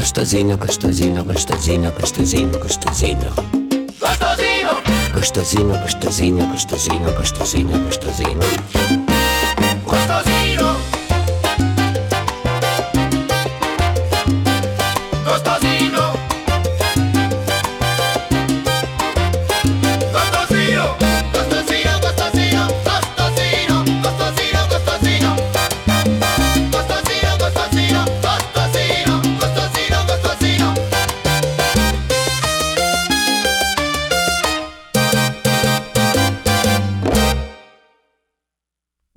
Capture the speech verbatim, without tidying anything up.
Costosino, costosino, costosino, costosino, costosino. Costosino! Costosino, costosino, costosino, costosino, costosino.